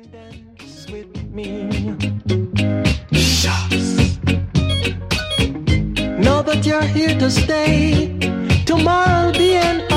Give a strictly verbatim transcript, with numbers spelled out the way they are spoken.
Dance with me. Shucks. Know that you're here to stay. Tomorrow will be an